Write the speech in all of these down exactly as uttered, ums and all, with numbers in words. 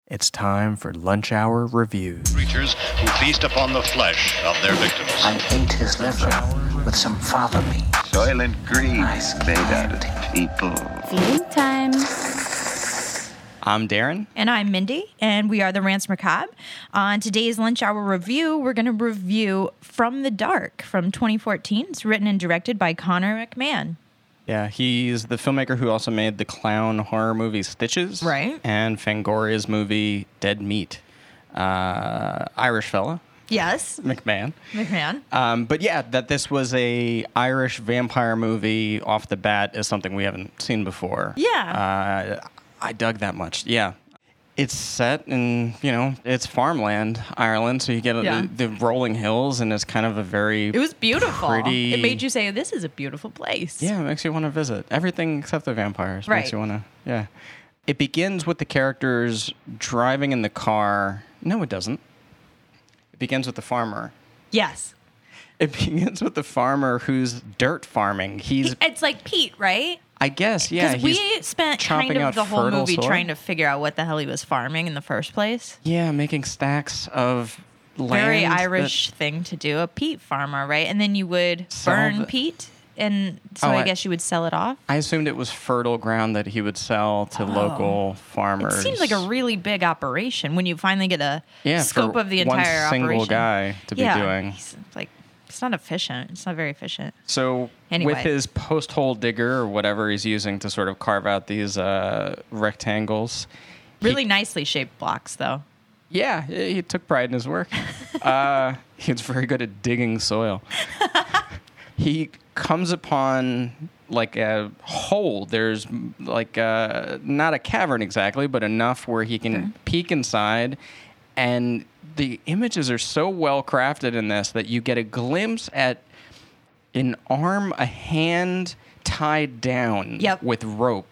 It's time for Lunch Hour Reviews. Creatures who feast upon the flesh of their victims. I ate his liver with some fava beans. Soylent Green, Nice made out of people. Feeding time. I'm Darren. And I'm Mindy, and we are the Rants Macabre. On today's Lunch Hour Review, we're going to review From the Dark from twenty fourteen. It's written and directed by Connor McMahon. Yeah, he's the filmmaker who also made the clown horror movie Stitches. Right. And Fangoria's movie Dead Meat. Uh, Irish fella. Yes. McMahon. McMahon. Um, but yeah, that this was a Irish vampire movie off the bat is something we haven't seen before. Yeah. Uh, I dug that much. Yeah. It's set in, you know, it's farmland, Ireland, so you get Yeah. the, the rolling hills, and it's kind of a very It was beautiful. pretty... It made you say, this is a beautiful place. Yeah, it makes you want to visit. Everything except the vampires Right. makes you want to, yeah. It begins with the characters driving in the car. No, it doesn't. It begins with the farmer. Yes. It begins with the farmer who's dirt farming. He's, It's like Pete, right? I guess, yeah. Because we he's spent chopping kind of out the whole fertile movie soil. trying to figure out what the hell he was farming in the first place. Yeah, making stacks of land. Very that- Irish thing to do, a peat farmer, right? And then you would Sell burn the- peat, and so Oh, I, I- guess you would sell it off. I assumed it was fertile ground that he would sell to local farmers. It seems like a really big operation when you finally get a yeah, scope for of the one entire single operation. guy to be yeah, doing. He's like, it's not efficient. It's not very efficient. So Anyway. with his post hole digger or whatever he's using to sort of carve out these uh, rectangles. Really he, nicely shaped blocks, though. Yeah, he he took pride in his work. uh, he was very good at digging soil. He comes upon like a hole. There's like a, not a cavern exactly, but enough where he can Okay. peek inside. And the images are so well crafted in this that you get a glimpse at an arm, a hand tied down Yep. with rope.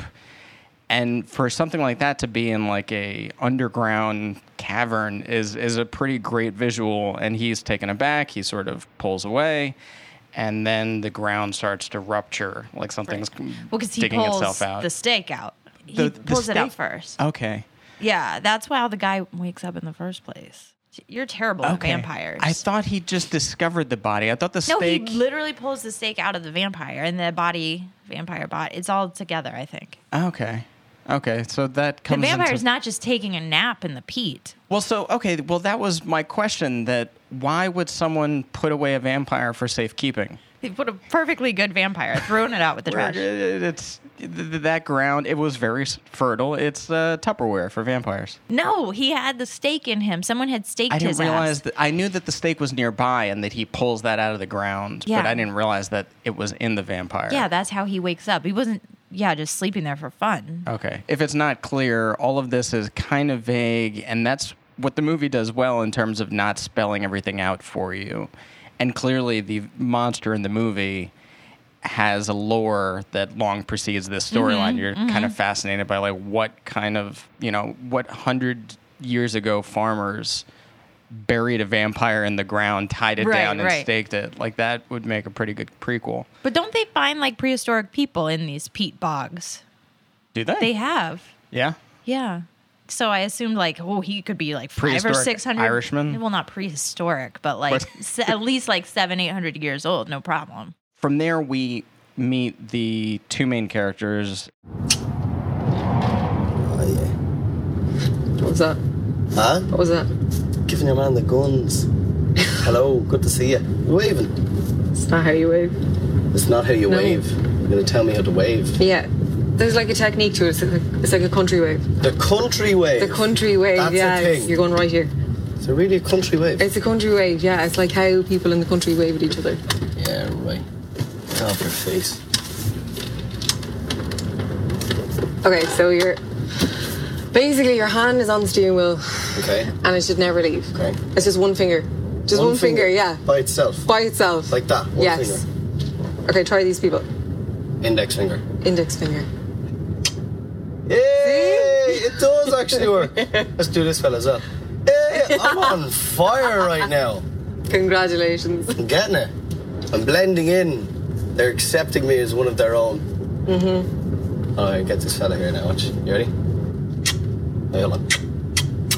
And for something like that to be in like a underground cavern is is a pretty great visual. And he's taken aback. He sort of pulls away. And then the ground starts to rupture, like something's Well, because he digging pulls itself out. the stake out. He The- the pulls it out stake? first. Okay. Yeah, that's why the guy wakes up in the first place. You're terrible at Okay. vampires. I thought he just discovered the body. I thought the No, stake. he literally pulls the stake out of the vampire, and the body, vampire body, it's all together, I think. Okay. Okay. So that The comes. vampire's into... not just taking a nap in the peat. Well, so okay. Well, that was my question. That why would someone put away a vampire for safekeeping? They put a perfectly good vampire, throwing it out with the Where trash. it- It's th- th- that ground. It was very s- fertile. It's uh, Tupperware for vampires. No, he had the stake in him. Someone had staked I didn't his realize ass. that. I knew that the stake was nearby and that he pulls that out of the ground. But Yeah. I didn't realize that it was in the vampire. Yeah, that's how he wakes up. He wasn't, yeah, just sleeping there for fun. Okay. If it's not clear, all of this is kind of vague, and that's what the movie does well in terms of not spelling everything out for you. And clearly, the monster in the movie has a lore that long precedes this storyline. Mm-hmm, You're kind of fascinated by like what kind of, you know, what hundred years ago farmers buried a vampire in the ground, tied it Right, down, and right. staked it. Like that would make a pretty good prequel. But don't they find like prehistoric people in these peat bogs? Do they? They have. Yeah. Yeah. So I assumed like, oh, he could be like five or Prehistoric six hundred Irishman? Well, not prehistoric, but like What? s- at least like seven, eight hundred years old, no problem. From there, we meet the two main characters. Oh, yeah. What was that? Huh? What was that? Giving your man the guns. Hello, good to see you. You're waving. It's not how you wave. It's not how you No. wave. You're going to tell me how to wave. Yeah. There's like a technique to it. It's like, it's like a country wave. The country wave. The country wave, That's yeah. a it's- thing. You're going right here. Is it really a country wave? It's a country wave, yeah. It's like how people in the country wave at each other. Yeah, right. Get off your face. Okay, so you're... Basically, your hand is on the steering wheel Okay. and it should never leave. Okay. It's just one finger. Just one, finger, yeah. By itself. By itself. Like that. One yes. finger. Okay, try these people. Index finger. Index finger. Yay! It does actually work. Let's do this, fella, as well. Hey, I'm on fire right now. Congratulations. I'm getting it. I'm blending in. They're accepting me as one of their own. Mm-hmm. All right, get this fella here now. Watch. You ready? Hey, hold on.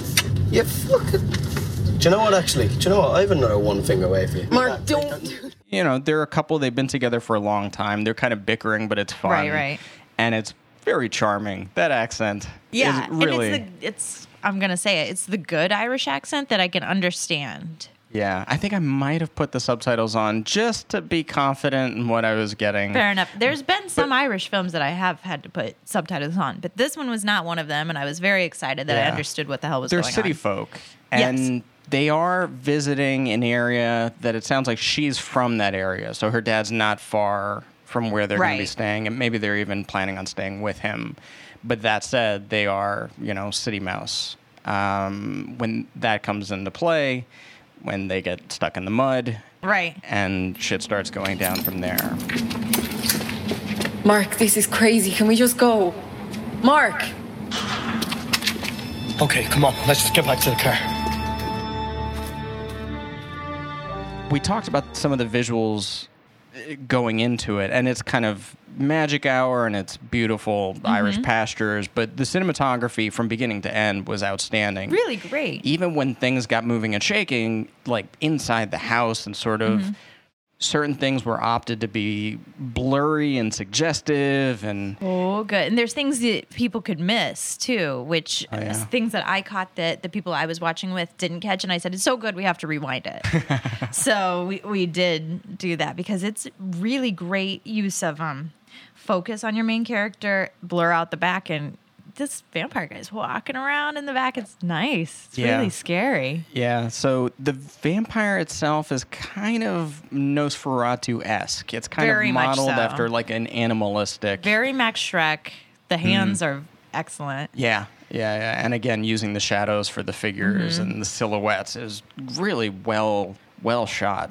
You fucking... Do you know what, actually? Do you know what? I have another one finger away for you. Mark, don't. You know, they're a couple, they've been together for a long time. They're kind of bickering, but it's fun. Right, right. And it's very charming. That accent Yeah, is really... and it's, the, it's, I'm going to say it, it's the good Irish accent that I can understand. Yeah, I think I might have put the subtitles on just to be confident in what I was getting. Fair enough. There's been some But- Irish films that I have had to put subtitles on, but this one was not one of them, and I was very excited that I Yeah. understood what the hell was They're going city on. folk. Yes. And they are visiting an area that it sounds like she's from that area. So her dad's not far from where they're going to be Right. staying, and maybe they're even planning on staying with him. But that said, they are, you know, city mouse. Um, when that comes into play, when they get stuck in the mud, Right. and shit starts going down from there. Mark, this is crazy. Can we just go? Mark! Okay, come on. Let's just get back to the car. We talked about some of the visuals uh, going into it, and it's kind of magic hour and it's beautiful Mm-hmm. Irish pastures, but the cinematography from beginning to end was outstanding. Really great. Even when things got moving and shaking, like inside the house, and sort of Mm-hmm. certain things were opted to be blurry and suggestive, and Oh, good. And there's things that people could miss too, which Oh, yeah. is things that I caught that the people I was watching with didn't catch. And I said, it's so good, we have to rewind it. So we, we did do that because it's really great use of um, focus on your main character, blur out the back, and this vampire guy's walking around in the back. It's nice. It's Yeah. really scary. yeah. So the vampire itself is kind of Nosferatu-esque. It's kind Very of much modeled so. after like an animalistic. Very Max Shrek. The hands Mm. are excellent. Yeah, yeah, yeah. And again, using the shadows for the figures Mm-hmm. and the silhouettes is really well, well shot.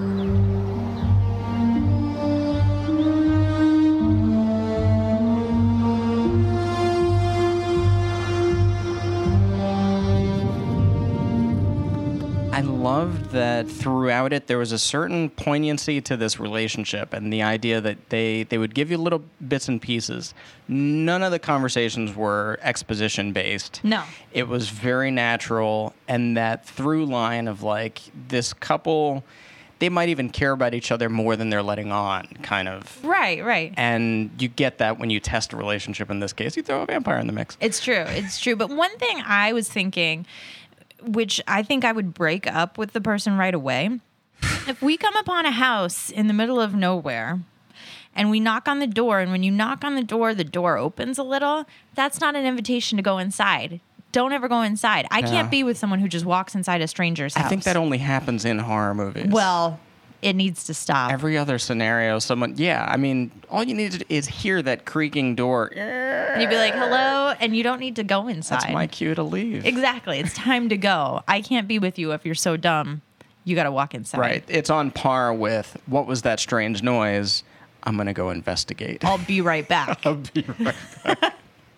I loved that throughout it there was a certain poignancy to this relationship, and the idea that they, they would give you little bits and pieces. None of the conversations were exposition based. No. It was very natural, and that through line of like this couple, they might even care about each other more than they're letting on, kind of. Right, right. And you get that when you test a relationship. In this case, you throw a vampire in the mix. It's true. It's true. But one thing I was thinking, which I think I would break up with the person right away, if we come upon a house in the middle of nowhere and we knock on the door, and when you knock on the door, the door opens a little, that's not an invitation to go inside. Don't ever go inside. I Yeah. can't be with someone who just walks inside a stranger's house. I think that only happens in horror movies. Well, it needs to stop. Every other scenario, someone, yeah, I mean, all you need to- is hear that creaking door. And you'd be like, hello, and you don't need to go inside. That's my cue to leave. Exactly. It's time to go. I can't be with you if you're so dumb. You got to walk inside. Right. It's on par with what was that strange noise? I'm going to go investigate. I'll be right back. I'll be right back.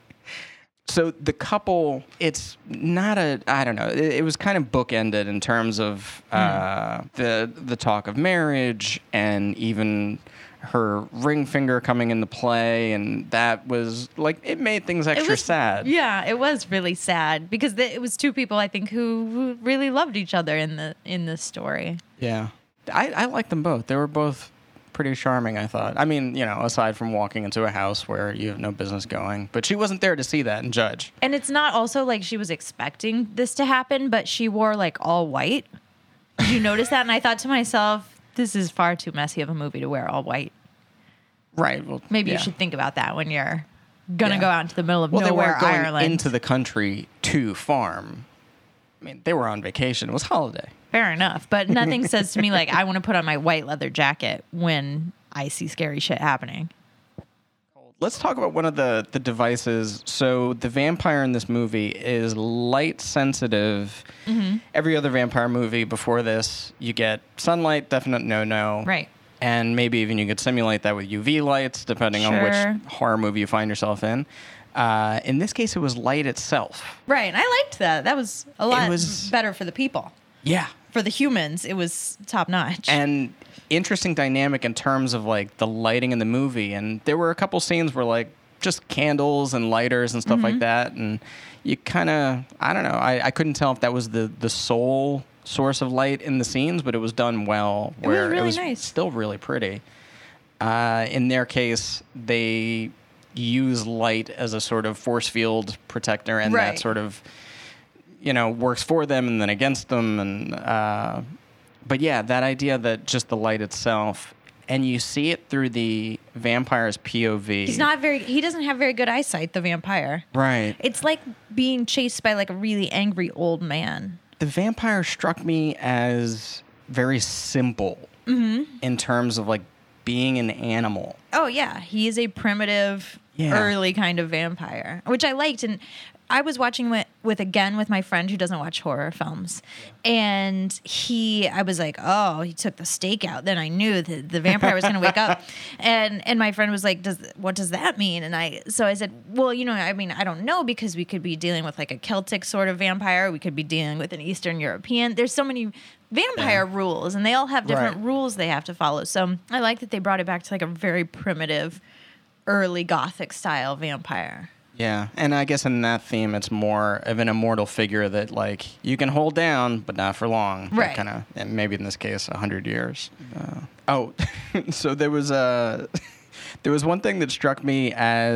So the couple, it's not a, I don't know, it, it was kind of bookended in terms of uh, the the talk of marriage and even her ring finger coming into play, and that was like, it made things extra It was sad. Yeah, it was really sad because the, it was two people I think who, who really loved each other in the in this story. Yeah. I, I liked them both. They were both pretty charming, I thought. I mean, you know, aside from walking into a house where you have no business going. But she wasn't there to see that and judge. And it's not also like she was expecting this to happen, but she wore like all white. Did you notice that? And I thought to myself, this is far too messy of a movie to wear all white. Right. Well, Maybe yeah. you should think about that when you're gonna Yeah. go out into the middle of Well, they nowhere, weren't going Ireland. into the country to farm. I mean, they were on vacation. It was holiday. Fair enough, but nothing says to me like I want to put on my white leather jacket when I see scary shit happening. Let's talk about one of the, the devices. So the vampire in this movie is light sensitive. Mm-hmm. Every other vampire movie before this, you get sunlight, definite no-no. Right. And maybe even you could simulate that with U V lights, depending on Sure. which horror movie you find yourself in. Uh, in this case, it was light itself. Right, and I liked that. That was a lot was- better for the people. Yeah. For the humans, it was top notch. And interesting dynamic in terms of like the lighting in the movie. And there were a couple scenes where like just candles and lighters and stuff Mm-hmm. like that. And you kind of, I don't know, I, I couldn't tell if that was the, the sole source of light in the scenes, but it was done well. It was Where really it was nice. still really pretty. Uh, in their case, they use light as a sort of force field protector, and Right. that sort of, you know, works for them and then against them. And uh, but yeah, that idea that just the light itself, and you see it through the vampire's P O V. He's not very. He doesn't have very good eyesight. The vampire. Right. It's like being chased by like a really angry old man. The vampire struck me as very simple Mm-hmm. in terms of like being an animal. Oh yeah, he is a primitive, Yeah. early kind of vampire, which I liked. And I was watching it with again with my friend who doesn't watch horror films, and he, I was like, oh, he took the stake out. Then I knew that the vampire was going to wake up, and and my friend was like, does what does that mean? And I so I said, well, you know, I mean, I don't know, because we could be dealing with like a Celtic sort of vampire, we could be dealing with an Eastern European. There's so many vampire rules, and they all have different Right. rules they have to follow. So I like that they brought it back to like a very primitive, early Gothic style vampire. Yeah, and I guess in that theme, it's more of an immortal figure that like you can hold down, but not for long. Right. Kind of, and maybe in this case, a hundred years. Uh, oh, so there was a there was one thing that struck me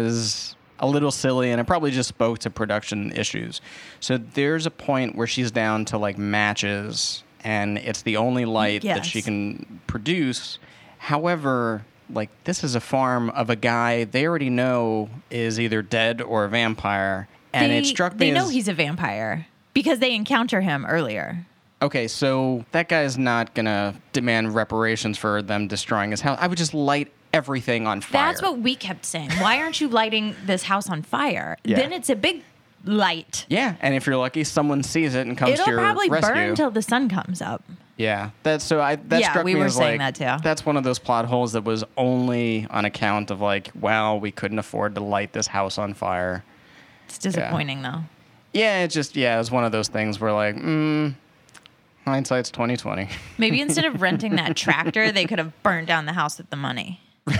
as a little silly, and it probably just spoke to production issues. So there's a point where she's down to like matches, and it's the only light that Yes. she can produce. However, like this is a farm of a guy they already know is either dead or a vampire, and they, it struck me They know as he's a vampire because they encounter him earlier. okay. So that guy's not gonna demand reparations for them destroying his house. I would just light everything on fire. That's what we kept saying. Why aren't you lighting this house on fire? Yeah. Then it's a big light. Yeah, and if you're lucky, someone sees it and comes It'll to your probably rescue. burn till the sun comes up. Yeah, that's so. I that Yeah, struck we me were as saying like that too. that's one of those plot holes that was only on account of like, well, we couldn't afford to light this house on fire. It's disappointing though. Yeah, it just yeah, it was one of those things where like, mm, hindsight's twenty twenty. Maybe instead of renting that tractor, they could have burned down the house with the money.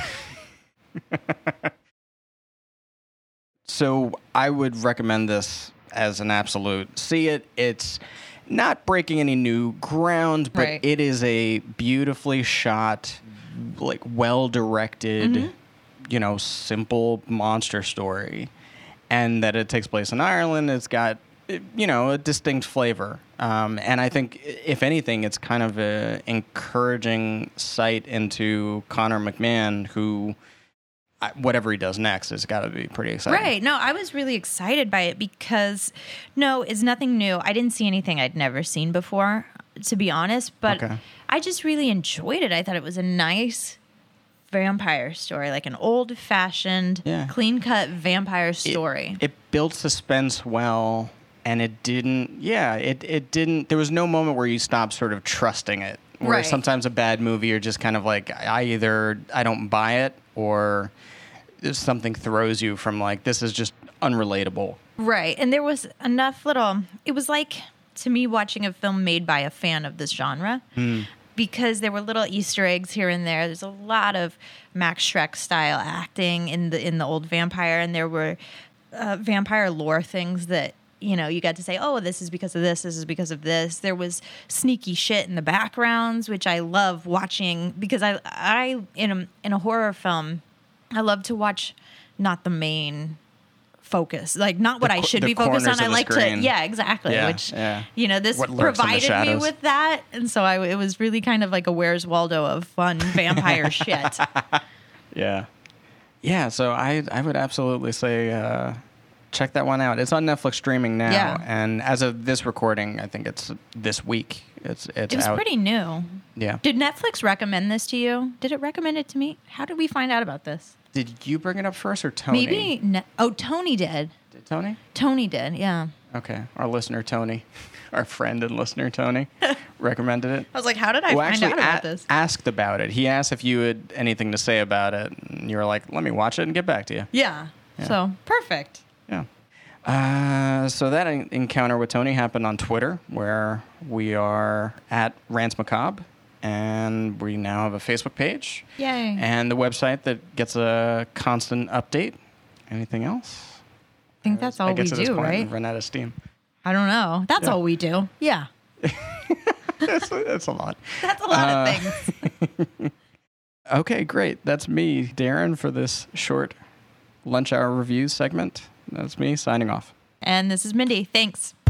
So I would recommend this as an absolute. See it. It's not breaking any new ground, but Right. it is a beautifully shot, like well directed, Mm-hmm. you know, simple monster story. And that it takes place in Ireland. It's got, you know, a distinct flavor. Um, and I think, if anything, it's kind of an encouraging sight into Connor McMahon, who, I- whatever he does next, has got to be pretty exciting. Right. No, I was really excited by it because, no, it's nothing new. I didn't see anything I'd never seen before, to be honest. But Okay. I just really enjoyed it. I thought it was a nice vampire story, like an old-fashioned, Yeah. clean-cut vampire It- story. It, built suspense well, and it didn't. Yeah, it it didn't. There was no moment where you stopped sort of trusting it. Where Right. sometimes a bad movie, you're just kind of like, I either I don't buy it, or something throws you from like, this is just unrelatable. Right. And there was enough little, it was like, to me, watching a film made by a fan of this genre. Because there were little Easter eggs here and there. There's a lot of Max Schreck style acting in the in the old Vampire, and there were uh, vampire lore things that, you know, you got to say, oh, this is because of this, this is because of this. There was sneaky shit in the backgrounds, which I love watching because I I in a in a horror film, I love to watch not the main focus, like not what The I co- should the be focused on. corners I of the like to, screen. yeah, exactly. Yeah, which yeah. you know, this What lurks in the provided me shadows. with that, and so I, it was really kind of like a Where's Waldo of fun vampire shit. Yeah, yeah. So I I would absolutely say uh, check that one out. It's on Netflix streaming now, Yeah. and as of this recording, I think it's this week. It's it's It was out. pretty new. Yeah. Did Netflix recommend this to you? Did it recommend it to me? How did we find out about this? Did you bring it up first or Tony? Maybe. Ne- oh, Tony did. Did Tony? Tony did. Yeah. Okay, our listener Tony, our friend and listener Tony, recommended it. I was like, how did I well, find actually, out about a- this? asked about it. He asked if you had anything to say about it, and you were like, "Let me watch it and get back to you." Yeah. So perfect. Yeah. Uh, so that en- encounter with Tony happened on Twitter, where we are at Rants Macabre, and we now have a Facebook page. Yay. And the website that gets a constant update. Anything else? I think that's all I we guess at this do, point, right? we've run out of steam. I don't know. That's Yeah. all we do. Yeah. that's, a, that's a lot. That's a lot Uh, of things. Okay, great. That's me, Darren, for this short lunch hour review segment. That's me signing off. And this is Mindy. Thanks.